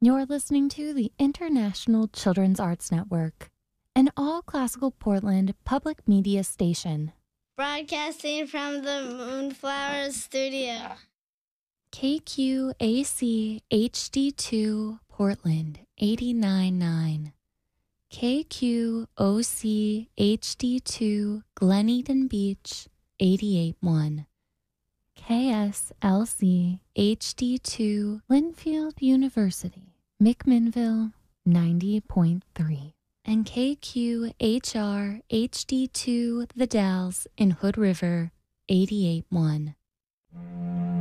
You're listening to the International Children's Arts Network, an all-classical Portland public media station. Broadcasting from the Moonflower Studio. KQAC HD2 Portland 89.9. KQOC HD2 Glen Eden Beach 88.1. KSLC HD2 Linfield University McMinnville 90.3. And KQHR HD2 The Dalles in Hood River 88.1.